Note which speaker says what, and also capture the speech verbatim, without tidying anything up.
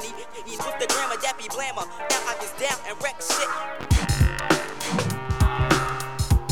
Speaker 1: He's with the grammar, Dappy Blammer. Now I gets down and wreck shit